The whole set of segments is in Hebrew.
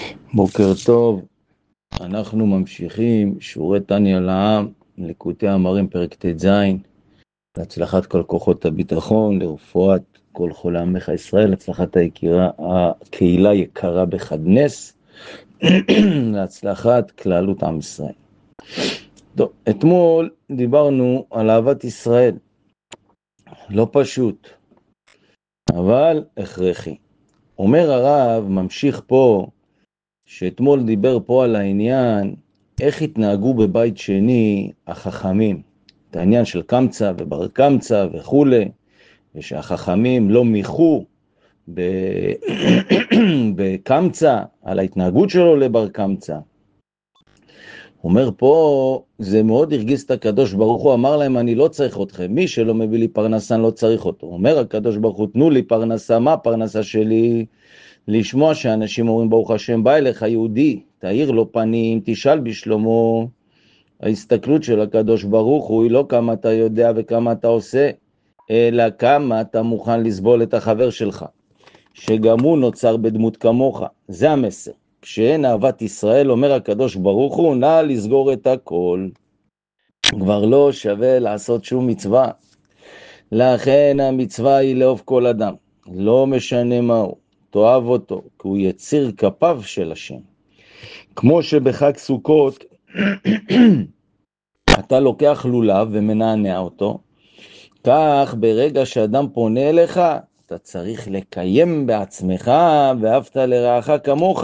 בוקר טוב, אנחנו ממשיכים שיעורי תניא לעם, ליקוטי המרים פרק ט"ז, להצלחת כל כוחות הביטחון, לרפואת כל חולי עמך ישראל, להצלחת הקהילה יקרה בחד נס, להצלחת כללות עם ישראל. טוב, אתמול דיברנו על אהבת ישראל, לא פשוט, אבל הכרחי. אומר הרב, ממשיך פה, שאתמול דיבר פה על העניין, איך התנהגו בבית שני החכמים, את העניין של קמצא ובר קמצא וכו', ושהחכמים לא מיחו בקמצא, על ההתנהגות שלו לבר קמצא. אומר פה, זה מאוד הרגיז את הקדוש ברוך הוא, אמר להם, אני לא צריך אתכם, מי שלא מביא לי פרנסה לא צריך אותו. אומר הקדוש ברוך הוא, תנו לי פרנסה, מה הפרנסה שלי? לשמוע שאנשים אומרים ברוך השם, בא אליך יהודי, תאיר לו פנים, תשאל בשלומו. ההסתכלות של הקדוש ברוך הוא היא לא כמה אתה יודע וכמה אתה עושה, אלא כמה אתה מוכן לסבול את החבר שלך, שגם הוא נוצר בדמות כמוך. זה המסר. כשאין אהבת ישראל, אומר הקדוש ברוך הוא, נא לסגור את הכל. כבר לא שווה לעשות שום מצווה. לכן המצווה היא לאהוב כל אדם, לא משנה מהו. תאהב אותו, כי הוא יציר כפיו של השם. כמו שבחג סוכות, אתה לוקח לולב ומנענע אותו, כך ברגע שאדם פונה אליך, אתה צריך לקיים בעצמך, ואהבת לרעך כמוך.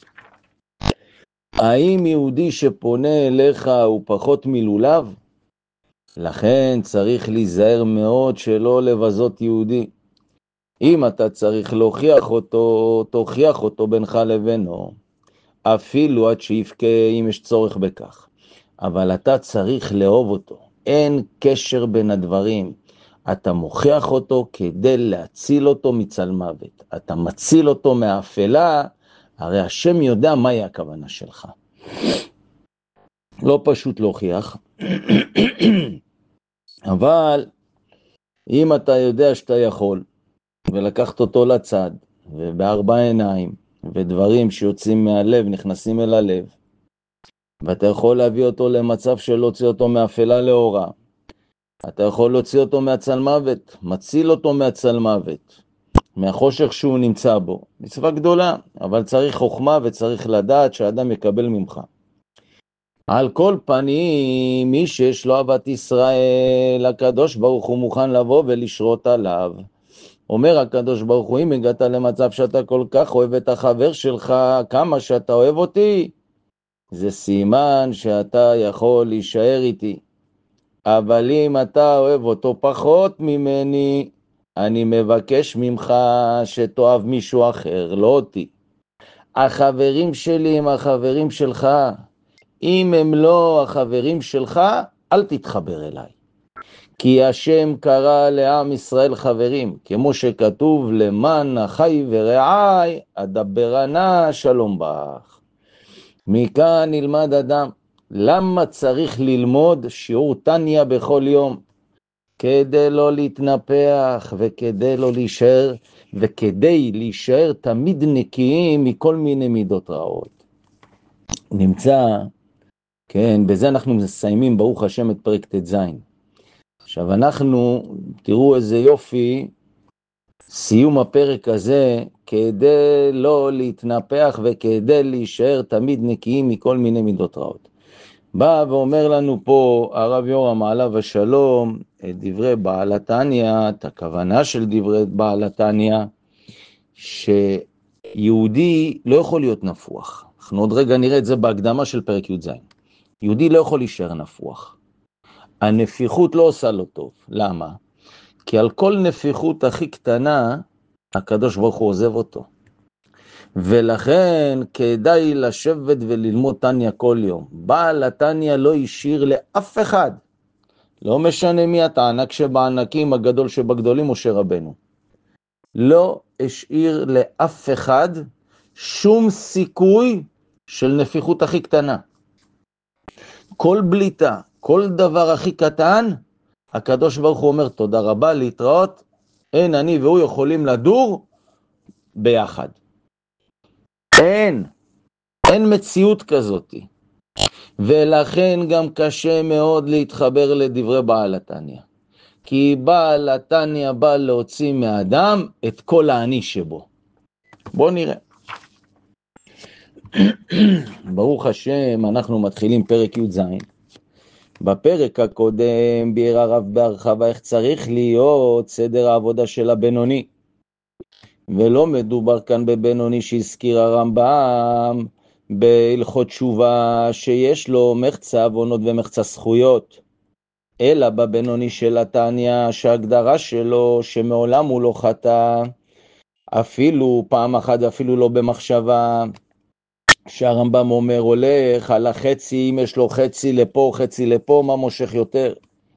האם יהודי שפונה אליך הוא פחות מלולב? לכן צריך להיזהר מאוד שלא לבזות יהודי. אם אתה צריך להוכיח אותו, תוכיח אותו בינך לבינו, אפילו עד שיבכה אם יש צורך בכך. אבל אתה צריך לאהוב אותו. אין קשר בין הדברים. אתה מוכיח אותו כדי להציל אותו מצל מוות. אתה מציל אותו מהאפלה, הרי השם יודע מהי הכוונה שלך. לא פשוט להוכיח, אבל אם אתה יודע שאתה יכול, ולקחת אותו לצד, ובארבע עיניים, ודברים שיוצאים מהלב נכנסים אל הלב, ואתה יכול להביא אותו למצב של להוציא אותו מאפלה לאורה, אתה יכול להוציא אותו מהצל מוות, מציל אותו מהצל מוות, מהחושך שהוא נמצא בו. מצווה גדולה, אבל צריך חוכמה וצריך לדעת שהאדם יקבל ממך. על כל פנים, מי שיש לו אהבת ישראל, הקדוש ברוך הוא מוכן לבוא ולשרות עליו. אומר הקדוש ברוך הוא, אם הגעת למצב שאתה כל כך אוהב את החבר שלך, כמה שאתה אוהב אותי, זה סימן שאתה יכול להישאר איתי. אבל אם אתה אוהב אותו פחות ממני, אני מבקש ממך שתאהב מישהו אחר, לא אותי. החברים שלי הם החברים שלך. אם הם לא החברים שלך, אל תתחבר אליי. כי השם קרא לעם ישראל חברים, כמו שכתוב, למען אחי ורעי, אדבר נא שלום בך. מכאן נלמד אדם, למה צריך ללמוד שיעור תניא בכל יום? כדי לא להתנפח וכדי לא להישאר, וכדי להישאר תמיד נקיים מכל מיני מידות רעות. נמצא, כן, בזה אנחנו מסיימים ברוך השם את פרק ט"ז. עכשיו אנחנו, תראו איזה יופי, סיום הפרק הזה, כדי לא להתנפח וכדי להישאר תמיד נקיים מכל מיני מידות רעות. בא ואומר לנו פה הרב יורם עליו השלום, את דברי בעל התניא, את הכוונה של דברי בעל התניא, שיהודי לא יכול להיות נפוח. אנחנו עוד רגע נראה את זה בהקדמה של פרק י"ז. יהודי לא יכול להישאר נפוח. הנפיחות לא עושה לו טוב. למה? כי על כל נפיחות הכי קטנה, הקדוש ברוך הוא עוזב אותו. ולכן כדאי לשבת וללמוד תניא כל יום. בעל התניא לא השאיר לאף אחד. לא משנה מי אתה, ענק שבענקים, הגדול שבגדולים, משה רבנו. לא השאיר לאף אחד שום סיכוי של נפיחות הכי קטנה. כל בליטה, כל דבר הכי קטן, הקדוש ברוך הוא אומר תודה רבה, להתראות, אין אני והוא יכולים לדור ביחד. אין. אין מציאות כזאת. ולכן גם קשה מאוד להתחבר לדברי בעל התניא. כי בעל התניא בא להוציא מהאדם את כל האני שבו. בואו נראה. ברוך השם, אנחנו מתחילים פרק י"ז. בפרק הקודם ביאר הרב בהרחבה איך צריך להיות סדר העבודה של הבינוני. ולא מדובר כאן בבינוני שהזכיר הרמב"ם בהלכות תשובה שיש לו מחצה עוונות ומחצה זכויות, אלא בבינוני של התניא שההגדרה שלו שמעולם הוא לא חטא, אפילו פעם אחת ואפילו לא במחשבה, שהרמב"ם אומר הולך על החצי, אם יש לו חצי לפה חצי לפה, מה מושך יותר?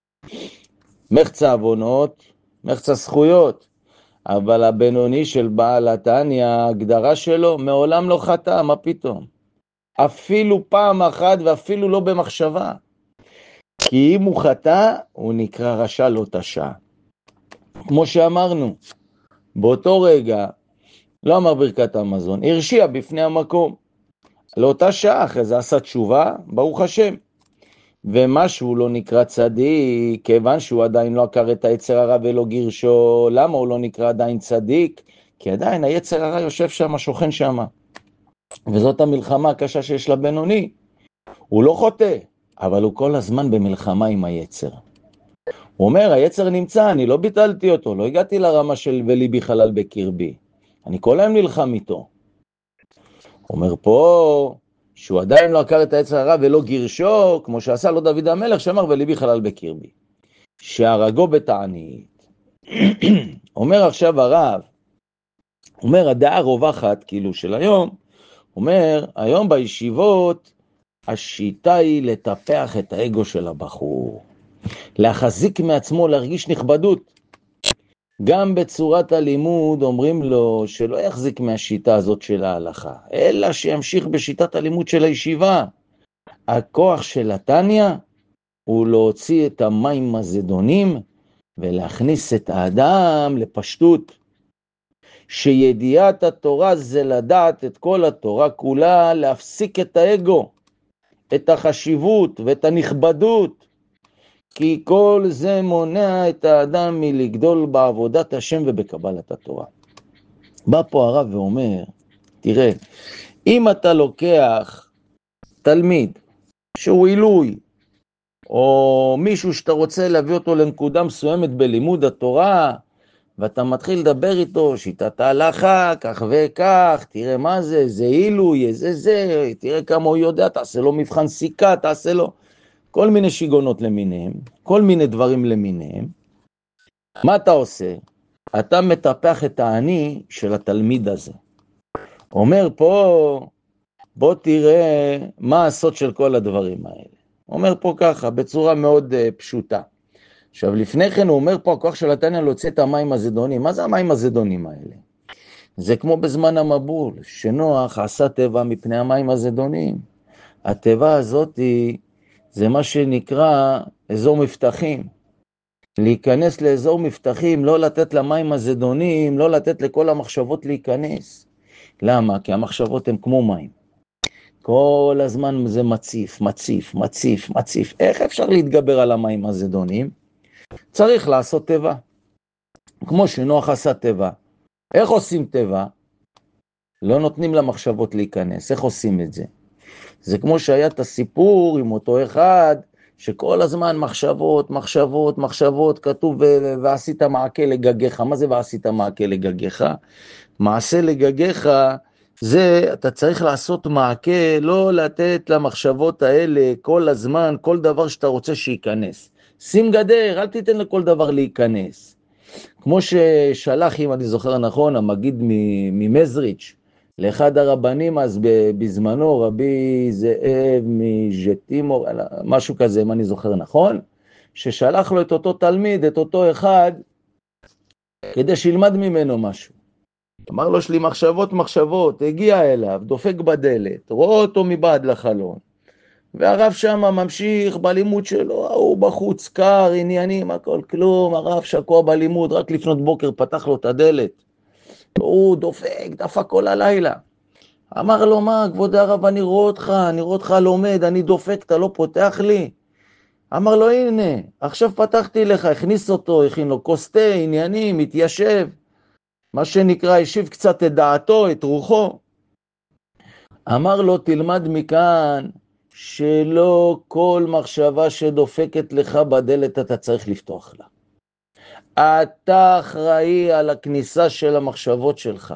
מחצה עוונות, מחצה זכויות. אבל הבינוני של בעל התניא, ההגדרה שלו מעולם לא חטא, מה פתאום? אפילו פעם אחת ואפילו לא במחשבה. כי אם הוא חטא, הוא נקרא רשע לא תשע. כמו שאמרנו, באותו רגע, לא אמר ברכת המזון, הרשיע בפני המקום. לאותה שעה, אחרי זה עשה תשובה, ברוך השם. ומשהו לא נקרא צדיק, כיוון שהוא עדיין לא עקר את היצר הרע ולא גירשו. למה הוא לא נקרא עדיין צדיק? כי עדיין היצר הרע יושב שם, שוכן שם. וזאת המלחמה הקשה שיש לבינוני. הוא לא חוטא, אבל הוא כל הזמן במלחמה עם היצר. הוא אומר, היצר נמצא, אני לא ביטלתי אותו, לא הגעתי לרמה של וליבי חלל בקרבי. אני כל היום נלחם איתו. הוא אומר פה, שהוא עדיין לא עקר את היצר הרע ולא גירשו, כמו שעשה לו דוד המלך, שאמר וליבי חלל בקרבי. שהרגו בתענית. אומר עכשיו הרב, אומר הדעה רווחת, כאילו של היום, אומר, היום בישיבות, השיטה היא לטפח את האגו של הבחור. להחזיק מעצמו, להרגיש נכבדות. גם בצורת הלימוד אומרים לו שלא יחזיק מהשיטה הזאת של ההלכה, אלא שימשיך בשיטת הלימוד של הישיבה. הכוח של התניא הוא להוציא את המים הזדונים ולהכניס את האדם לפשטות. שידיעת התורה זה לדעת את כל התורה כולה, להפסיק את האגו, את החשיבות ואת הנכבדות. כי כל זה מונע את האדם מלגדול בעבודת השם ובקבלת התורה. בא פה הרב ואומר, תראה, אם אתה לוקח תלמיד שהוא עילוי, או מישהו שאתה רוצה להביא אותו לנקודה מסוימת בלימוד התורה, ואתה מתחיל לדבר איתו, שיטת ההלכה, כך וכך, תראה מה זה, זה עילוי, זה, תראה כמה הוא יודע, תעשה לו מבחן סיכה, תעשה לו כל מיני שיגונות למיניהם, כל מיני דברים למיניהם. מה אתה עושה? אתה מטפח את האני של התלמיד הזה. אומר פה, בוא תראה מה הסוד של כל הדברים האלה. אומר פה ככה, בצורה מאוד פשוטה. עכשיו לפני כן הוא אומר פה, הכוח של התניא להוציא את המים הזדונים. מה זה המים הזדונים האלה? זה כמו בזמן המבול, שנוח עשה טבע מפני המים הזדונים. הטבע הזאת זה מה שנקרא אזור מפתחים. להיכנס לאזור מפתחים, לא לתת למים הזדונים, לא לתת לכל המחשבות להיכנס. למה? כי המחשבות הן כמו מים. כל הזמן זה מציף, מציף, מציף, מציף. איך אפשר להתגבר על המים הזדונים? צריך לעשות טבע. כמו שנוח עשה טבע. איך עושים טבע? לא נותנים למחשבות להיכנס. איך עושים את זה? זה כמו שהיה את הסיפור עם אותו אחד, שכל הזמן מחשבות, מחשבות, מחשבות, כתוב ועשית מעקה לגגיך. מה זה ועשית מעקה לגגיך? מעשה לגגיך זה, אתה צריך לעשות מעקה, לא לתת למחשבות האלה כל הזמן, כל דבר שאתה רוצה שייכנס. שים גדר, אל תיתן לכל דבר להיכנס. כמו ששלח, אם אני זוכר נכון, המגיד ממזריץ', לאחד הרבנים אז בזמנו, רבי זאב מז'טימור, משהו כזה, אם אני זוכר נכון, ששלח לו את אותו תלמיד, את אותו אחד, כדי שילמד ממנו משהו. אמר לו, יש לי מחשבות, מחשבות, הגיע אליו, דופק בדלת, רואה אותו מבעד לחלון, והרב שם ממשיך בלימוד שלו, הוא בחוץ, קר, עניינים, הכל כלום, הרב שקוע בלימוד, רק לפנות בוקר פתח לו את הדלת, הוא דופק, דפק כל הלילה. אמר לו, מה, כבוד הרב, אני רואה אותך לומד, אני דופק, אתה לא פותח לי? אמר לו, הנה, עכשיו פתחתי לך, הכניס אותו, הכין לו כוס תה, עניינים, התיישב, מה שנקרא, השיב קצת את דעתו, את רוחו. אמר לו, תלמד מכאן שלא כל מחשבה שדופקת לך בדלת אתה צריך לפתוח לה. אתה אחראי על הכניסה של המחשבות שלך.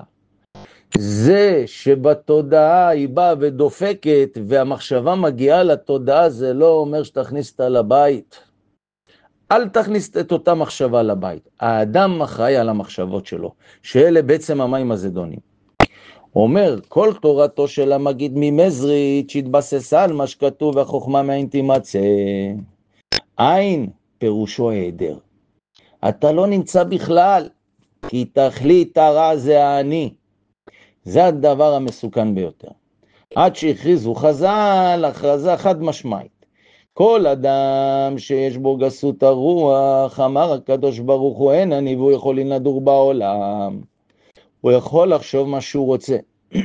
זה שבתודעה היא באה ודופקת והמחשבה מגיעה לתודעה, זה לא אומר שתכניס אותה לבית. אל תכניס את אותה מחשבה לבית. האדם אחראי על המחשבות שלו, שאלה בעצם המים הזדונים. אומר, כל תורתו של המגיד ממזרית שהתבססה על מה שכתוב והחוכמה מהעין תימצא. עין פירושו היעדר. אתה לא נמצא בכלל, כי תכלית הרע זה האני. זה הדבר המסוכן ביותר. עד שהכריזו חז"ל, הכרזה חד משמעית. כל אדם שיש בו גסות הרוח, אמר הקדוש ברוך הוא, אין אני והוא יכול לנדור בעולם. הוא יכול לחשוב מה שהוא רוצה.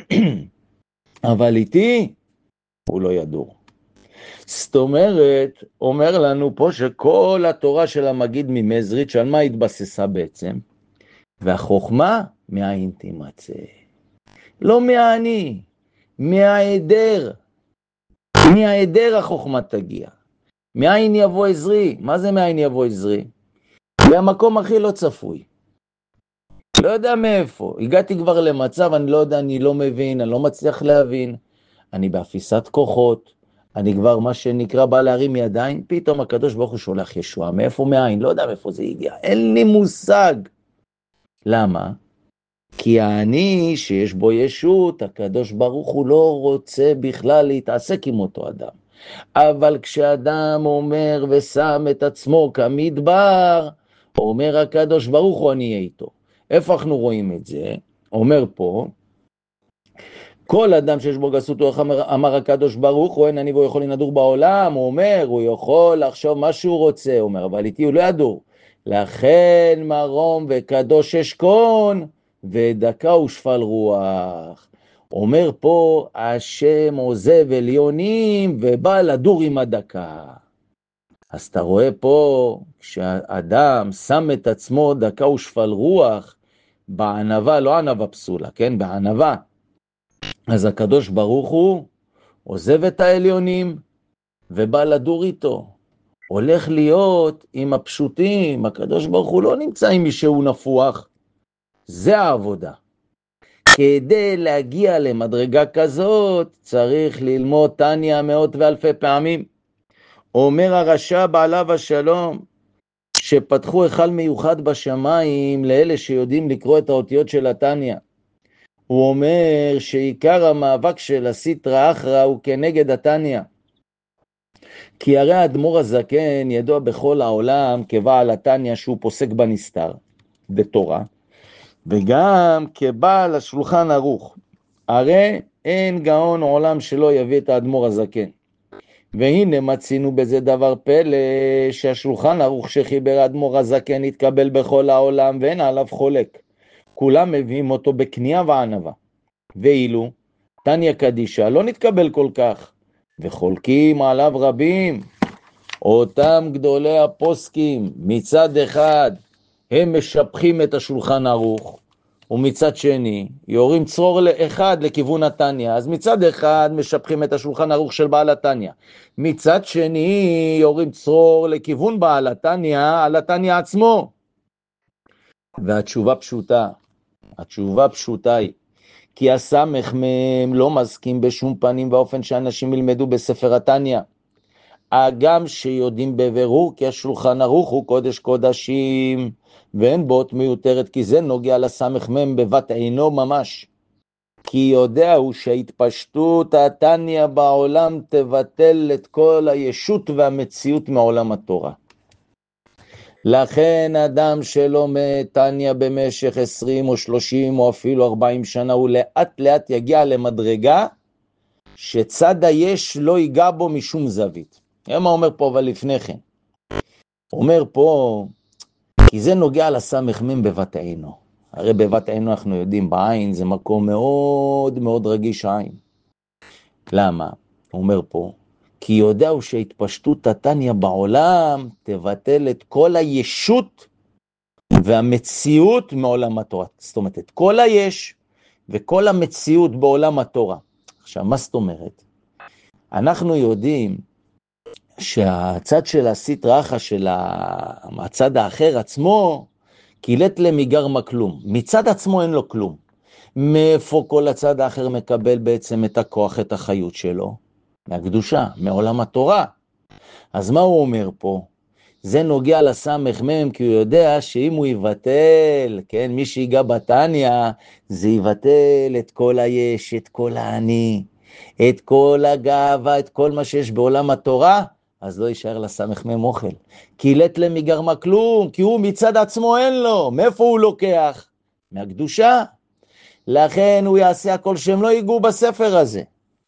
אבל איתי הוא לא ידור. זאת אומרת, אומר לנו פה שכל התורה של המגיד ממזרית, שעל מה התבססה בעצם? והחוכמה מהעין תימצא. לא מהאני, מההיעדר. מההיעדר החוכמה תגיע. מאין יבוא עזרי? מה זה מאין יבוא עזרי? והמקום הכי לא צפוי. לא יודע מאיפה. הגעתי כבר למצב, אני לא יודע, אני לא מבין, אני לא מצליח להבין. אני באפיסת כוחות. אני כבר מה שנקרא בא להרים ידיים, פתאום הקדוש ברוך הוא שולח ישועה. מאיפה מאין? לא יודע מאיפה זה הגיע. אין לי מושג. למה? כי האני שיש בו ישות, הקדוש ברוך הוא לא רוצה בכלל להתעסק עם אותו אדם. אבל כשאדם אומר ושם את עצמו כמדבר, אומר הקדוש ברוך הוא אני אהיה איתו. איפה אנחנו רואים את זה? אומר פה, כל אדם שיש בו גסות רוח, אמר הקדוש ברוך הוא, אין אני והוא יכול לנדור בעולם, הוא אומר, הוא יכול לחשוב מה שהוא רוצה, הוא אומר, אבל איתי הוא לא ידור. לכן מרום וקדוש אשכון, ודקה ושפל רוח. אומר פה, השם עוזב עליונים ובא לדור עם הדקה. אז אתה רואה פה, כשאדם שם את עצמו דקה ושפל רוח, בענבה, לא ענבה פסולה, כן? בענבה. אז הקדוש ברוך הוא עוזב את העליונים ובא לדור איתו. הולך להיות עם הפשוטים, הקדוש ברוך הוא לא נמצא עם מי שהוא נפוח. זה העבודה. כדי להגיע למדרגה כזאת, צריך ללמוד תניא מאות ואלפי פעמים. אומר הרש"ב בעליו השלום, שפתחו היכל מיוחד בשמיים לאלה שיודעים לקרוא את האותיות של התניא. הוא אומר שעיקר המאבק של הסטרא אחרא הוא כנגד התניא. כי הרי האדמו"ר הזקן ידוע בכל העולם כבעל התניא שהוא פוסק בנסתר, בתורה, וגם כבעל השולחן ערוך. הרי אין גאון עולם שלא יביא את האדמו"ר הזקן. והנה מצינו בזה דבר פלא, שהשולחן ערוך שחיבר האדמו"ר הזקן התקבל בכל העולם ואין עליו חולק. כולם מביאים אותו בקנייה וענווה. ואילו תניא קדישא לא נתקבל כל כך, וחולקים עליו רבים. אותם גדולי הפוסקים מצד אחד הם משפחים את השולחן ערוך, ומצד שני יורים צרור אחד לכיוון התניא. אז מצד אחד משפחים את השולחן ערוך של בעל התניא, מצד שני יורים צרור לכיוון בעל התניא על התניא עצמו. והתשובה פשוטה, התשובה פשוטה היא, כי הסמך מהם לא מסכים בשום פנים ואופן שאנשים ילמדו בספר התניא. הגם שיודעים בבירור כי השולחן ערוך הוא קודש קודשים, ואין בו מיותרת, כי זה נוגע לסמך מהם בבת עינו ממש. כי יודע הוא שהתפשטות התניא בעולם תבטל את כל הישות והמציאות מעולם התורה. לכן אדם שלומד תניא במשך 20 או 30 או אפילו 40 שנה, הוא לאט לאט יגיע למדרגה שצד היש לא ייגע בו משום זווית. מה אומר פה אבל לפני כן? אומר פה, כי זה נוגע לסמך מם בבת עינו. הרי בבת עינו אנחנו יודעים, בעין זה מקום מאוד מאוד רגיש עין. למה? הוא אומר פה, כי יודעו שהתפשטות התניא בעולם תבטל את כל הישות והמציאות מעולם התורה. זאת אומרת, את כל היש וכל המציאות בעולם התורה. עכשיו, מה זאת אומרת? אנחנו יודעים שהצד של הסטרא אחרא, של הצד האחר עצמו, קילט למיגרמה כלום. מצד עצמו אין לו כלום. מאיפה כל הצד האחר מקבל בעצם את הכוח, את החיות שלו? מהקדושה, מעולם התורה. אז מה הוא אומר פה? זה נוגע לסמך מם, כי הוא יודע שאם הוא יבטל, כן, מי שיגע בתניא, זה יבטל את כל היש, את כל האני, את כל הגאווה, את כל מה שיש בעולם התורה, אז לא יישאר לסמך מם אוכל. קילט למיגרמה כלום, כי הוא מצד עצמו אין לו. מאיפה הוא לוקח? מהקדושה. לכן הוא יעשה הכל שהם לא ייגעו בספר הזה.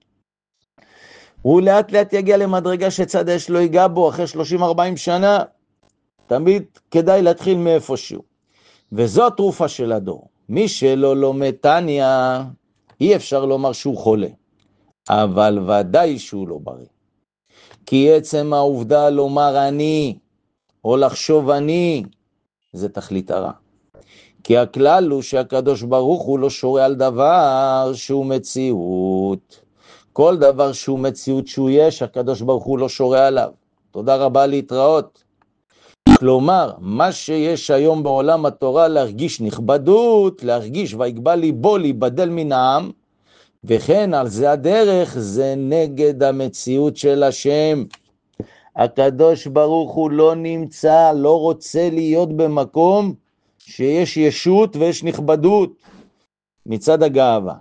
הוא לאט לאט יגיע למדרגה שצד האש לא ייגע בו אחרי 30-40 שנה. תמיד כדאי להתחיל מאיפשהו. וזו התרופה של הדור. מי שלא לומד תניא, אי אפשר לומר שהוא חולה. אבל ודאי שהוא לא בריא. כי עצם העובדה לומר אני, או לחשוב אני, זה תכלית הרע. כי הכלל הוא שהקדוש ברוך הוא לא שורה על דבר שהוא מציאות. כל דבר שהוא מציאות שהוא יש, הקדוש ברוך הוא לא שורה עליו. תודה רבה, להתראות. כלומר, מה שיש היום בעולם התורה להרגיש נכבדות, להרגיש ויגבה ליבו להיבדל מן העם, וכן על זה הדרך, זה נגד המציאות של השם. הקדוש ברוך הוא לא נמצא, לא רוצה להיות במקום שיש ישות ויש נכבדות מצד הגאווה.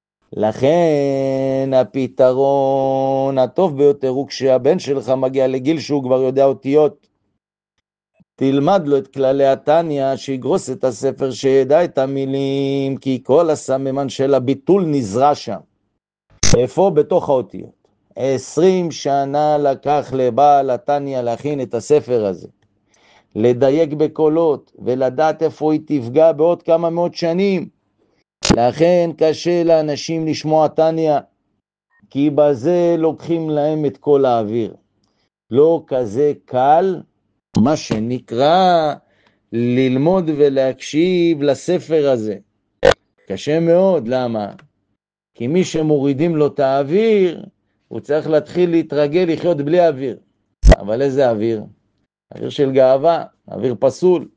לכן הפתרון הטוב ביותר הוא כשהבן שלך מגיע לגיל שהוא כבר יודע אותיות. תלמד לו את כללי התניא, שיגרוס את הספר, שידע את המילים, כי כל הסממן של הביטול נזרע שם. איפה? בתוך האותיות. 20 שנה לקח לבעל התניא להכין את הספר הזה. לדייק בקולות ולדעת איפה היא תפגע בעוד כמה מאות שנים. לכן קשה לאנשים לשמוע תניא, כי בזה לוקחים להם את כל האוויר. לא כזה קל, מה שנקרא, ללמוד ולהקשיב לספר הזה. קשה מאוד, למה? כי מי שמורידים לו את האוויר, הוא צריך להתחיל להתרגל לחיות בלי אוויר. אבל איזה אוויר? אוויר של גאווה, אוויר פסול.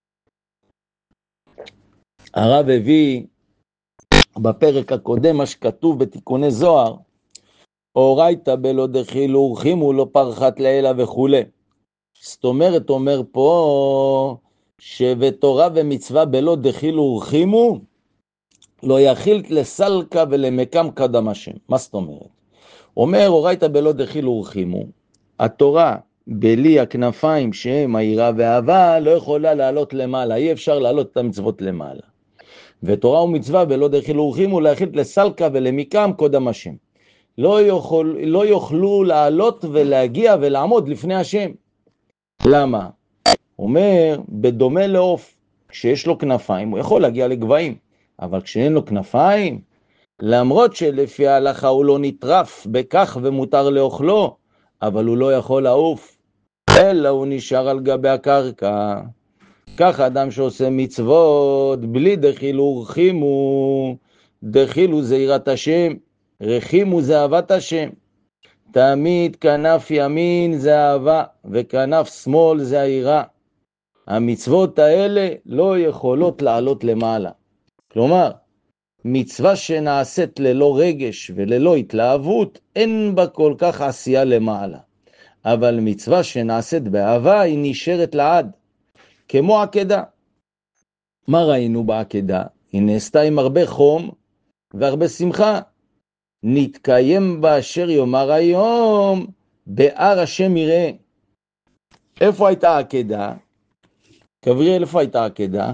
הרב הביא בפרק הקודם מה שכתוב בתיקוני זוהר, אורייתא בלא דחילו ורחימו לא פרחת לילה וכו'. זאת אומרת, אומר פה שבתורה ומצווה בלא דחילו ורחימו לא יכילת לסלקה ולמקם קדם השם. מה זאת אומרת? אומר אורייתא בלא דחילו ורחימו, התורה בלי הכנפיים שהם היראה והאהבה לא יכולה לעלות למעלה, אי אפשר לעלות את המצוות למעלה. ותורה ומצווה בלא דחילו ורחימו לא יכילת לסלקה ולמקם קדם השם. לא יוכלו לעלות ולהגיע ולעמוד לפני השם. למה? אומר, בדומה לעוף, כשיש לו כנפיים, הוא יכול להגיע לגבהים, אבל כשאין לו כנפיים, למרות שלפי ההלכה הוא לא נטרף בכך ומותר לאוכלו, אבל הוא לא יכול לעוף, אלא הוא נשאר על גבי הקרקע. כך אדם שעושה מצוות בלי דחילו ורחימו, דחילו זה יראת השם, רחימו זה אהבת השם. תמיד כנף ימין זה אהבה, וכנף שמאל זה היראה. המצוות האלה לא יכולות לעלות למעלה. כלומר, מצווה שנעשית ללא רגש וללא התלהבות, אין בה כל כך עשייה למעלה. אבל מצווה שנעשית באהבה היא נשארת לעד. כמו עקדה. מה ראינו בעקדה? היא נעשתה עם הרבה חום והרבה שמחה. נתקיים באשר יאמר היום, בהר השם יראה. איפה הייתה העקדה? גבריאל, איפה הייתה העקדה?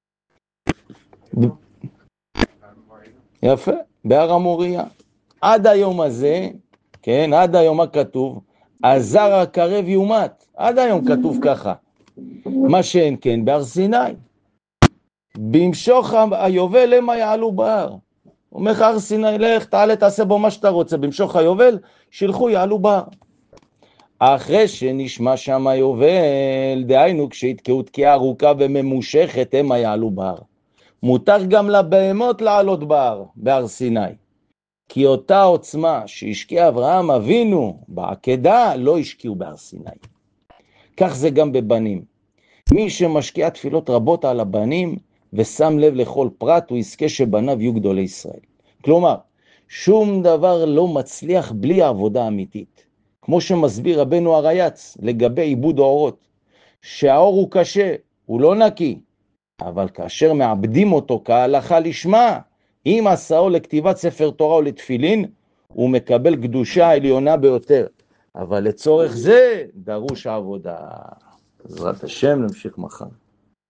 יפה, בהר המוריה. עד היום הזה, כן, עד היום הכתוב, הזר הקרב יומת. עד היום כתוב ככה. מה שאין כן בהר סיני. במשוך היובל המה יעלו בהר. אומר לך הר סיני, לך, תעלה, תעשה בו מה שאתה רוצה, במשוך היובל, שילכו, יעלו בהר. אחרי שנשמע שם היובל, דהיינו, כשהתקעו תקיעה ארוכה וממושכת, המה יעלו בהר. מותר גם לבהמות לעלות בהר, בהר סיני. כי אותה עוצמה שהשקיע אברהם אבינו בעקדה, לא השקיעו בהר סיני. כך זה גם בבנים. מי שמשקיע תפילות רבות על הבנים, ושם לב לכל פרט, הוא יזכה שבניו יהיו גדולי ישראל. כלומר, שום דבר לא מצליח בלי עבודה אמיתית. כמו שמסביר רבנו הרייץ לגבי עיבוד האורות, שהאור הוא קשה, הוא לא נקי, אבל כאשר מעבדים אותו כהלכה לשמה, אם עשאו לכתיבת ספר תורה או לתפילין, הוא מקבל קדושה העליונה ביותר. אבל לצורך זה דרוש העבודה. בעזרת השם נמשיך מחר.